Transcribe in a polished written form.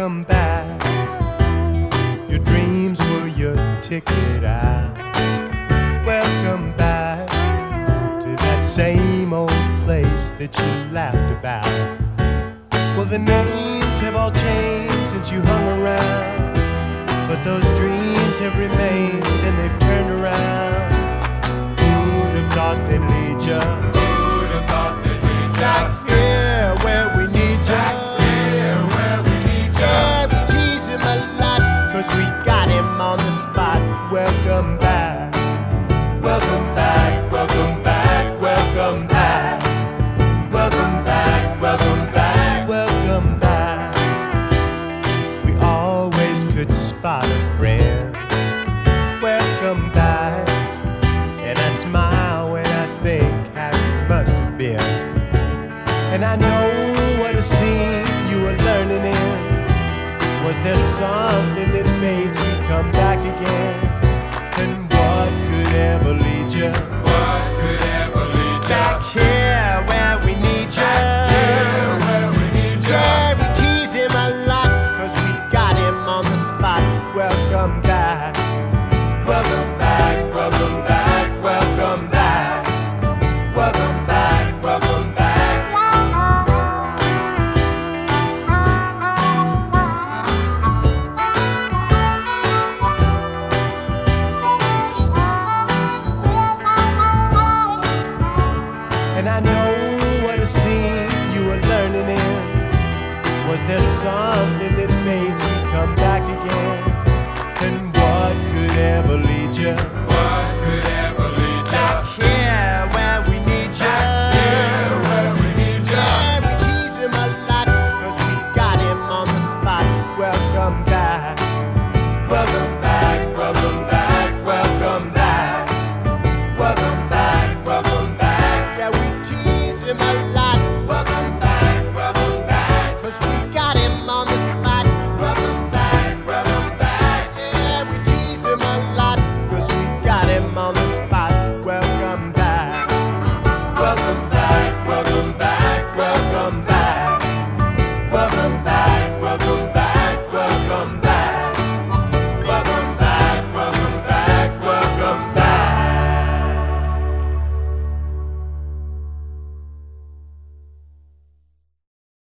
welcome back. Your dreams were your ticket out. Welcome back to that same old place that you laughed about. Well, the names have all changed since you hung around, but those dreams have remained and they've turned around. Who'd have thought they'd lead ya? Who'd have thought they'd lead ya? Back here where we need ya. Back here where we need ya. Yeah, we tease him a lot, 'cause we got him on the spot. Welcome back. Welcome back, welcome back, welcome back. Welcome back, welcome back, welcome back. We always could spot a friend. Welcome back. And I smile when I think how you must have been. And I know what a scene you were learning in. Was there something that made you come back again?